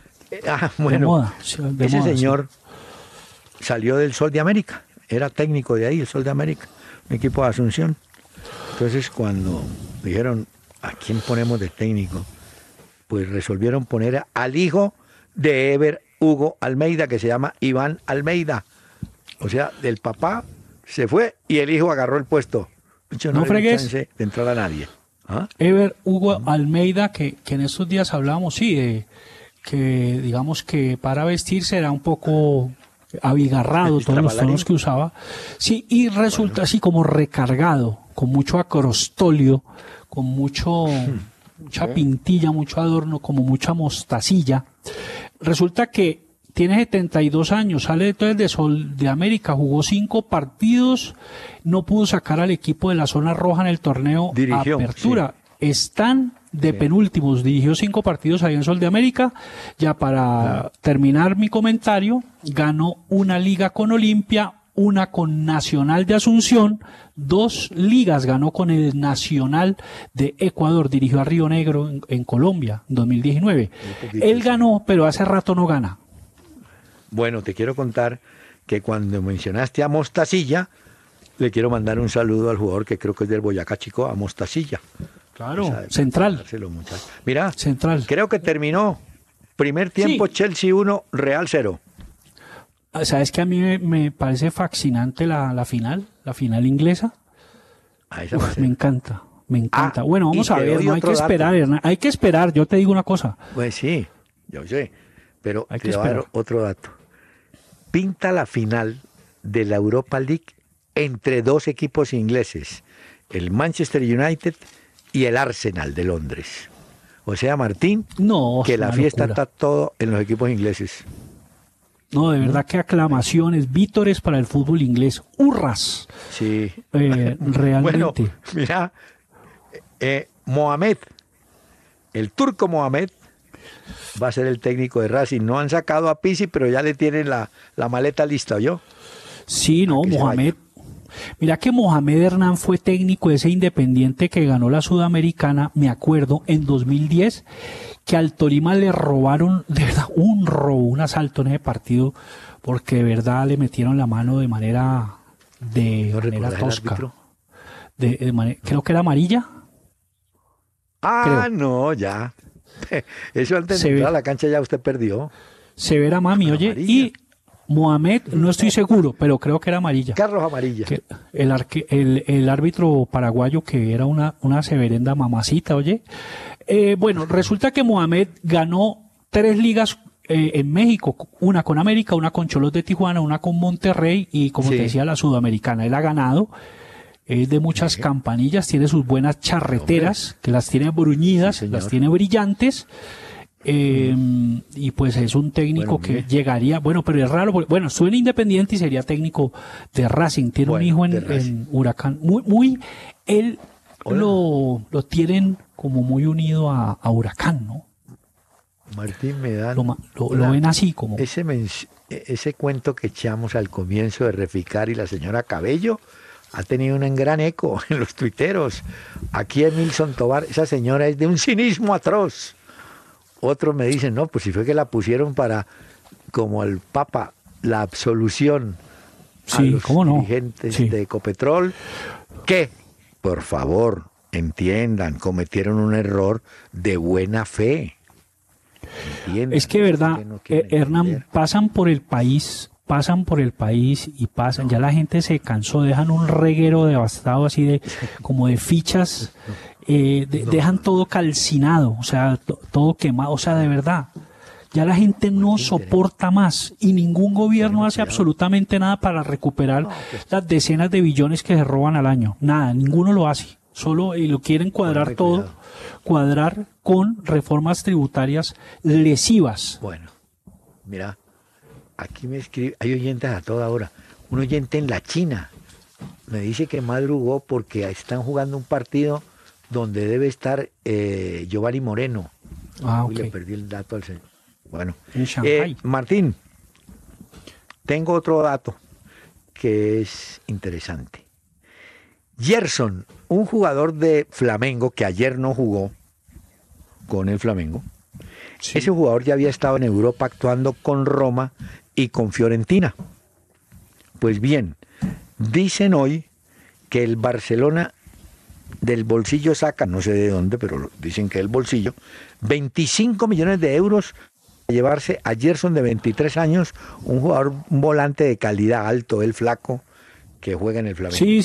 Bueno, ese señor salió del Sol de América, era técnico de ahí, el Sol de América, un equipo de Asunción. Entonces, cuando dijeron, ¿a quién ponemos de técnico? Pues resolvieron poner al hijo de Ever Hugo Almeida, que se llama Iván Almeida. O sea, del papá se fue y el hijo agarró el puesto. No fregues. Chance de entrar a nadie. ¿Ah? Ever Hugo Almeida, que en estos días hablábamos, que digamos que para vestirse era un poco abigarrado, todos los tonos que usaba. Sí, y resulta así como recargado, con mucho acrostolio, con mucha pintilla, mucho adorno, como mucha mostacilla. Resulta que tiene 72 años, sale entonces de Sol de América, jugó 5 partidos, no pudo sacar al equipo de la zona roja en el torneo Apertura. Sí. Están de penúltimos, dirigió 5 partidos ahí en Sol de América. Ya para terminar mi comentario, ganó una liga con Olimpia, una con Nacional de Asunción, 2 ligas ganó con el Nacional de Ecuador, dirigió a Río Negro en Colombia en 2019. Él ganó, pero hace rato no gana. Bueno, te quiero contar que cuando mencionaste a Mostacilla, le quiero mandar un saludo al jugador que creo que es del Boyacá Chico, a Mostacilla. Claro, Central. Mira, Central. Creo que terminó. Primer tiempo, sí. Chelsea 1, Real 0. ¿Sabes que a mí me parece fascinante la final inglesa? Me encanta. Bueno, vamos a ver, no hay que esperar, Hernán. Hay que esperar, yo te digo una cosa. Pues sí, yo sé, pero te voy a dar otro dato. Pinta la final de la Europa League entre 2 equipos ingleses, el Manchester United y el Arsenal de Londres. O sea, Martín, que la fiesta está todo en los equipos ingleses. No, de verdad que aclamaciones, vítores para el fútbol inglés. ¡Hurras! Sí. Realmente. Bueno, mira, Mohamed, el turco Mohamed, va a ser el técnico de Racing. No han sacado a Pizzi, pero ya le tienen la maleta lista, ¿oyó? Sí, no, Mohamed. Mira que Mohamed Hernán fue técnico de ese Independiente que ganó la Sudamericana, me acuerdo, en 2010, que al Tolima le robaron, de verdad, un robo, un asalto en ese partido, porque de verdad le metieron la mano de manera tosca. Creo que era amarilla. No, ya. Eso antes de entrar a la cancha ya usted perdió. Severa mami, oye, amarilla. Y Mohamed, no estoy seguro, pero creo que era amarilla. Carlos amarilla. El árbitro paraguayo que era una severenda mamacita, oye. Bueno, resulta que Mohamed ganó 3 ligas en México, una con América, una con Cholos de Tijuana, una con Monterrey y como te decía la Sudamericana. Él ha ganado, es de muchas campanillas, tiene sus buenas charreteras, que las tiene bruñidas, las tiene brillantes. y pues es un técnico que llegaría, bueno, pero es raro, bueno, estuvo en Independiente y sería técnico de Racing, tiene un hijo en Huracán, él lo tienen como muy unido a Huracán, ¿no? Martín, me dan... Lo ven así como... Ese cuento que echamos al comienzo de Reficar y la señora Cabello ha tenido un gran eco en los tuiteros. Aquí Emilson Tobar, esa señora es de un cinismo atroz. Otros me dicen, no, pues si fue que la pusieron para, como el Papa, la absolución a los dirigentes de Ecopetrol, que, por favor, entiendan, cometieron un error de buena fe. Entiendan, es que verdad, Hernán, pasan por el país y pasan, ya la gente se cansó, dejan un reguero devastado así de como de fichas, dejan todo calcinado, o sea, todo quemado, o sea, de verdad, ya la gente no soporta más y ningún gobierno hace absolutamente nada para recuperar las decenas de billones que se roban al año, nada, ninguno lo hace, solo lo quieren cuadrar todo, cuadrar con reformas tributarias lesivas. Bueno, mira, aquí me escribe, hay oyentes a toda hora. Un oyente en la China me dice que madrugó porque están jugando un partido donde debe estar Giovanni Moreno. Uy, le perdí el dato al señor. Bueno, Martín, tengo otro dato que es interesante. Gerson, un jugador de Flamengo que ayer no jugó con el Flamengo, ese jugador ya había estado en Europa actuando con Roma y con Fiorentina. Pues bien, dicen hoy que el Barcelona del bolsillo saca, no sé de dónde, pero dicen que el bolsillo, 25 millones de euros para llevarse a Gerson de 23 años, un jugador, un volante de calidad, alto, el flaco, que juega en el Flamengo. Sí,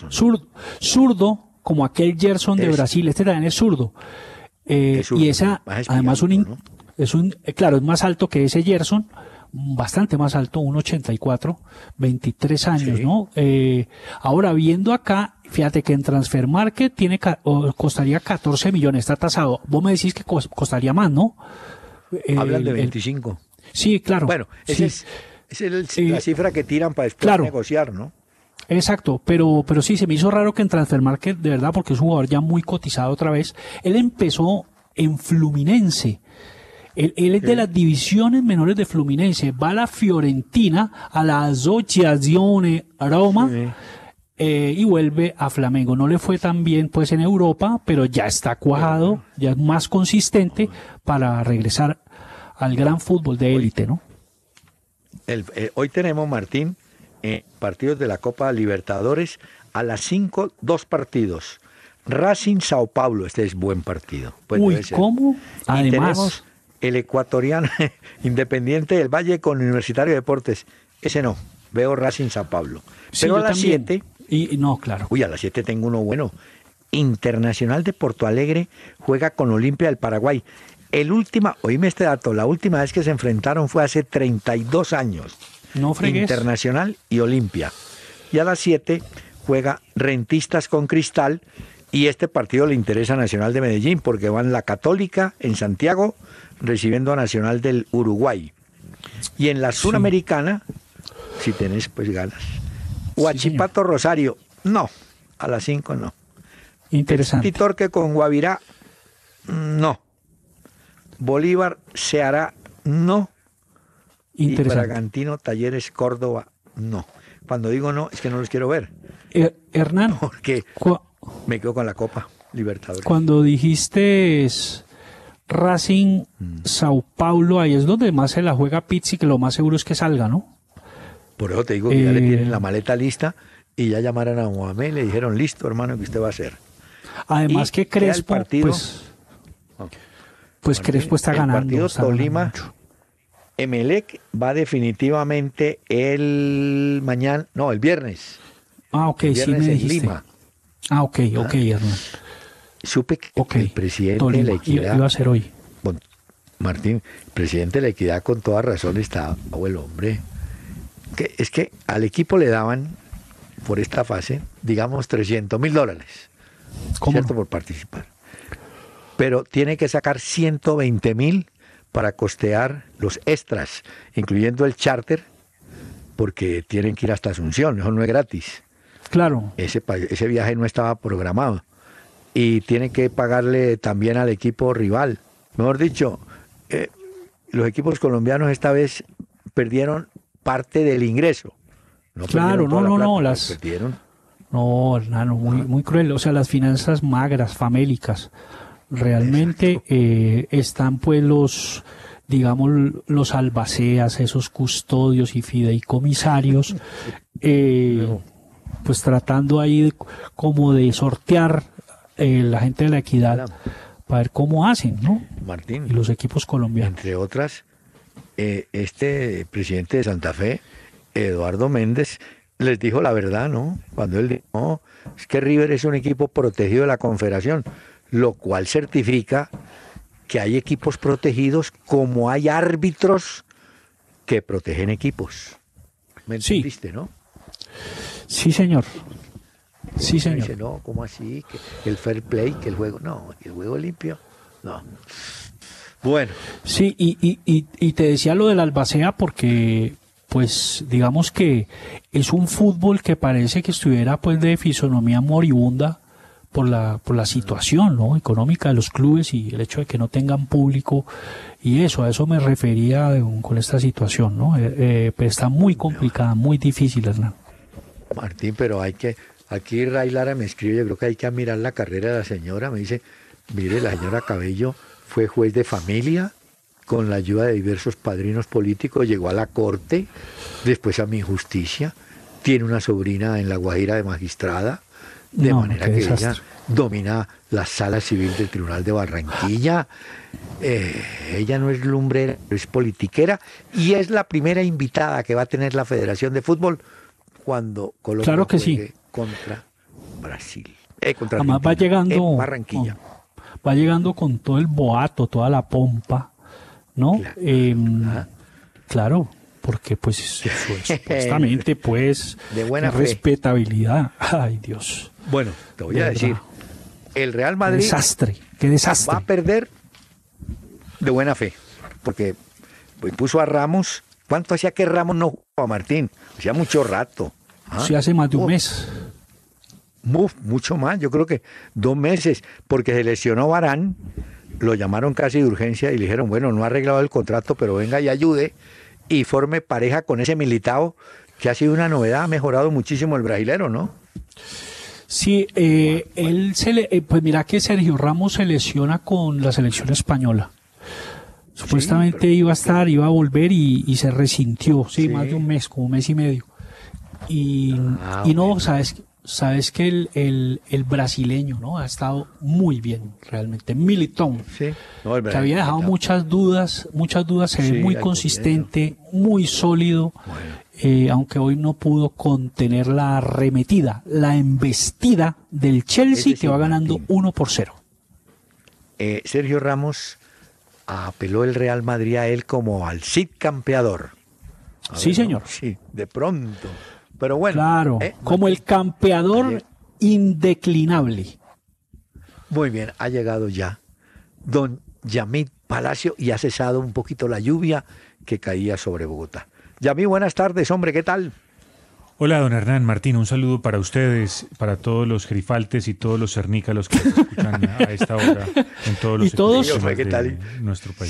zurdo, como aquel Gerson de Brasil, este también es zurdo. Y esa, además, claro, es más alto que ese Gerson, bastante más alto, 1,84, 23 años, ¿no? Ahora, viendo acá, fíjate que en Transfer Market costaría 14 millones, está tasado. Vos me decís que costaría más, ¿no? Hablan de 25. Sí, claro. Bueno, esa es la cifra que tiran para después negociar, ¿no? Exacto, pero sí, se me hizo raro que en Transfer Market, de verdad, porque es un jugador ya muy cotizado otra vez. Él empezó en Fluminense. Él es de las divisiones menores de Fluminense. Va a la Fiorentina, a la Associazione Roma, y vuelve a Flamengo. No le fue tan bien pues en Europa, pero ya está cuajado, ya es más consistente para regresar al gran fútbol de élite, ¿no? Hoy tenemos, Martín, partidos de la Copa Libertadores a las 5, 2 partidos. Racing Sao Paulo, este es buen partido. Pues uy, ¿cómo? Además, y tenemos el ecuatoriano Independiente del Valle con Universitario de Deportes. Ese no, veo Racing Sao Paulo. Sí, pero a las 7... Y no, claro. Uy, a las 7 tengo uno bueno. Internacional de Porto Alegre juega con Olimpia del Paraguay. Oíme este dato, la última vez que se enfrentaron fue hace 32 años. No fregues. Internacional y Olimpia. Y a las 7 juega Rentistas con Cristal, y este partido le interesa a Nacional de Medellín porque van la Católica en Santiago recibiendo a Nacional del Uruguay. Y en la Suramericana, si tenés pues ganas. Huachipato Rosario, no, a las 5 no. Interesante. Titorque con Guavirá, no. Bolívar Ceará, no. Y Bragantino Talleres Córdoba, no. Cuando digo no, es que no los quiero ver. Hernán. Porque me quedo con la Copa Libertadores. Cuando dijiste Racing Sao Paulo, ahí es donde más se la juega Pizzi, que lo más seguro es que salga, ¿no? Por eso te digo que ya le tienen la maleta lista y ya llamaron a Mohamed y le dijeron, listo, hermano, que usted va a hacer. Además que Crespo, pues Crespo está ganando. El partido Tolima, Emelec va definitivamente el viernes. Ah, ok, el viernes sí me en dijiste. Lima. Ah, ok, Hernán. Supe que el presidente Tolima, de la Equidad... iba a ser hoy. Martín, el presidente de la Equidad con toda razón está, el hombre... Es que al equipo le daban, por esta fase, digamos, $300,000. ¿Cómo? ¿Cierto? Por participar. Pero tiene que sacar 120,000 para costear los extras, incluyendo el charter, porque tienen que ir hasta Asunción, eso no es gratis. Claro. Ese viaje no estaba programado. Y tienen que pagarle también al equipo rival. Mejor dicho, los equipos colombianos esta vez perdieron parte del ingreso. Claro, no, las perdieron. No, hermano, muy cruel. O sea, las finanzas magras, famélicas. Realmente están pues digamos, los albaceas, esos custodios y fideicomisarios, pues tratando ahí como de sortear la gente de la equidad para ver cómo hacen, ¿no? Martín. Y los equipos colombianos. Entre otras, este presidente de Santa Fe, Eduardo Méndez, les dijo la verdad, ¿no? Cuando él dijo, no, es que River es un equipo protegido de la Confederación, lo cual certifica que hay equipos protegidos como hay árbitros que protegen equipos. ¿Me entendiste, no? Sí, señor. Sí, señor. Dice, no, ¿cómo así? Que el fair play, que el juego, no, el juego limpio, no. Bueno. Sí, y te decía lo del albacea porque, pues, digamos que es un fútbol que parece que estuviera, pues, de fisonomía moribunda por la situación, ¿no?, económica de los clubes y el hecho de que no tengan público y eso, a eso me refería con esta situación, ¿no? Pero está muy complicada, muy difícil, Hernán. Martín, pero aquí Ray Lara me escribe, yo creo que hay que mirar la carrera de la señora, me dice, mire, la señora Cabello fue juez de familia, con la ayuda de diversos padrinos políticos, llegó a la corte, después a mi justicia, tiene una sobrina en La Guajira de magistrada, de manera que ella domina la sala civil del Tribunal de Barranquilla. Ella no es lumbrera, es politiquera y es la primera invitada que va a tener la Federación de Fútbol cuando Colombia juegue contra Brasil. Contra Además va llegando en Barranquilla. Va llegando con todo el boato, toda la pompa, ¿no? Claro, porque pues supuestamente pues de buena fe. Respetabilidad. Ay, Dios. Bueno, te voy a decir, el Real Madrid qué desastre. Va a perder de buena fe, porque pues, puso a Ramos. ¿Cuánto hacía que Ramos no jugaba, Martín? Hacía mucho rato. Sí, hace más de un mes. Mucho más, yo creo que 2 meses, porque se lesionó Varane, lo llamaron casi de urgencia y le dijeron, bueno, no ha arreglado el contrato, pero venga y ayude y forme pareja con ese Militao, que ha sido una novedad, ha mejorado muchísimo el brasilero, ¿no? Sí, pues mira que Sergio Ramos se lesiona con la selección española. Supuestamente iba a volver y se resintió, más de un mes, como un mes y medio. Y no, sabes que el brasileño, ¿no?, ha estado muy bien, realmente. Militão, que había dejado muchas dudas, se ve muy consistente, muy sólido, aunque hoy no pudo contener la arremetida, la embestida del Chelsea, que va ganando 1-0. Sergio Ramos apeló el Real Madrid a él como al Cid campeador. Sí, señor. Sí, de pronto. Pero bueno. Claro, como el campeador indeclinable. Muy bien, ha llegado ya don Yamid Palacio y ha cesado un poquito la lluvia que caía sobre Bogotá. Yamid, buenas tardes, hombre, ¿qué tal? Hola, don Hernán, Martín, un saludo para ustedes, para todos los gerifaltes y todos los cernícalos que nos escuchan a esta hora en todos los ecosistemas de nuestro país.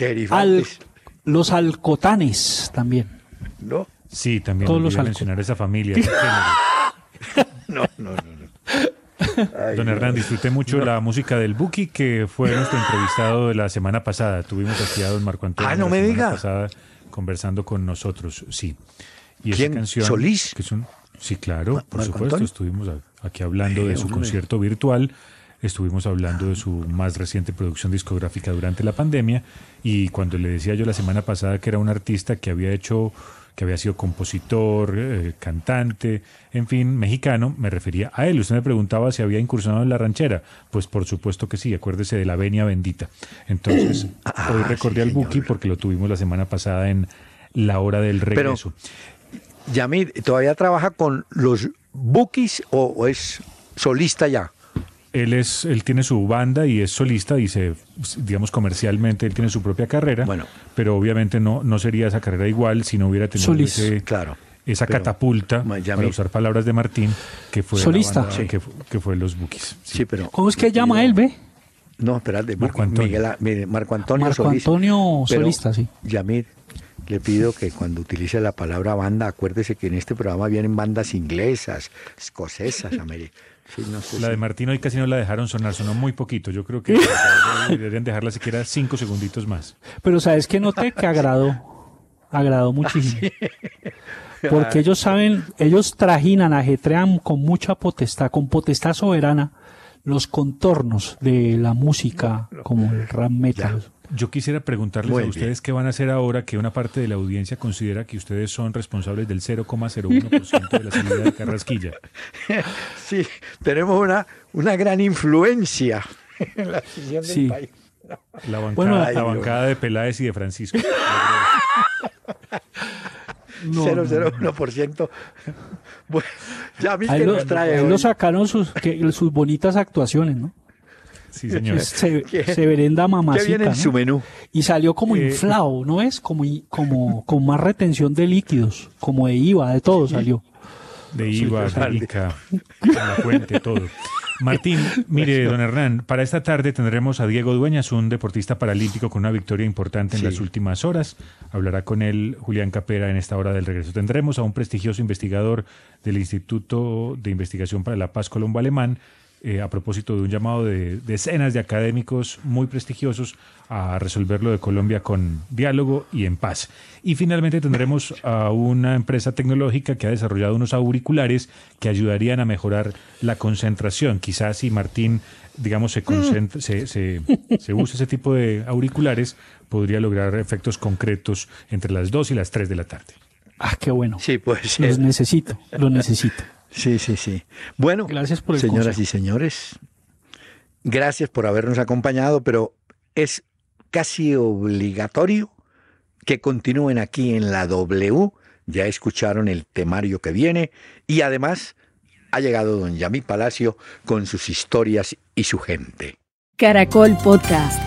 Los alcotanes también. ¿No? Sí, también todos voy a mencionar esa familia. No. Ay, don Hernán, disfruté mucho la música del Buki, que fue nuestro entrevistado de la semana pasada. Tuvimos aquí a don Marco Antonio no me diga. Pasada conversando con nosotros, sí. Y ¿Quién? Esa canción, ¿Solís? Sí, claro, por supuesto. Antonio? Estuvimos aquí hablando de su concierto virtual, estuvimos hablando de su más reciente producción discográfica durante la pandemia, y cuando le decía yo la semana pasada que era un artista que había sido compositor, cantante, en fin, mexicano, me refería a él. Usted me preguntaba si había incursionado en la ranchera. Pues por supuesto que sí, acuérdese de La Venia Bendita. Entonces, hoy recordé al Buki porque lo tuvimos la semana pasada en La Hora del Regreso. Pero, Yamid, ¿todavía trabaja con los Bukis o es solista ya? él tiene su banda y es solista y digamos comercialmente él tiene su propia carrera, pero obviamente no sería esa carrera igual si no hubiera tenido esa catapulta, para usar palabras de Martín, que fue solista, la banda, que fue los Bukis. Sí, pero ¿cómo es que llama él, ve? No, espérate, Marco Antonio. Marco Antonio solista, sí. Yamir, le pido que cuando utilice la palabra banda, acuérdese que en este programa vienen bandas inglesas, escocesas, sí, no sé la de Martín hoy casi no la dejaron sonar, sonó muy poquito. Yo creo que deberían dejarla siquiera 5 segunditos más. Pero ¿sabes qué noté? Que agradó muchísimo. Porque ellos saben, ellos trajinan, ajetrean con mucha potestad, con potestad soberana, los contornos de la música, como el rap metal. Yo quisiera preguntarles a ustedes qué van a hacer ahora que una parte de la audiencia considera que ustedes son responsables del 0,01% de la salida de Carrasquilla. Sí, tenemos una gran influencia en la decisión del país. La bancada de Peláez y de Francisco. 0,01%. Bueno, ya a mí que nos trae hoy. Lo sacaron sus bonitas actuaciones, ¿no? Sí, señor. Severenda mamacita. ¿Qué viene en su menú? Y salió como inflado, ¿no es? Como con más retención de líquidos, como de IVA, de todo salió. De IVA, rica, la fuente, todo. Martín, mire, don Hernán, para esta tarde tendremos a Diego Dueñas, un deportista paralímpico con una victoria importante en las últimas horas. Hablará con él Julián Capera en esta hora del regreso. Tendremos a un prestigioso investigador del Instituto de Investigación para la Paz Colombo-Alemán, a propósito de un llamado de decenas de académicos muy prestigiosos a resolver lo de Colombia con diálogo y en paz. Y finalmente tendremos a una empresa tecnológica que ha desarrollado unos auriculares que ayudarían a mejorar la concentración. Quizás si Martín, digamos, se usa ese tipo de auriculares, podría lograr efectos concretos entre las 2 y las 3 de la tarde. Ah, qué bueno. Sí, pues. Los necesito. Sí. Bueno, gracias por el señoras consejo. y señores, gracias por habernos acompañado, pero es casi obligatorio que continúen aquí en la W. Ya escucharon el temario que viene y además ha llegado don Yamí Palacio con sus historias y su gente. Caracol Podcast.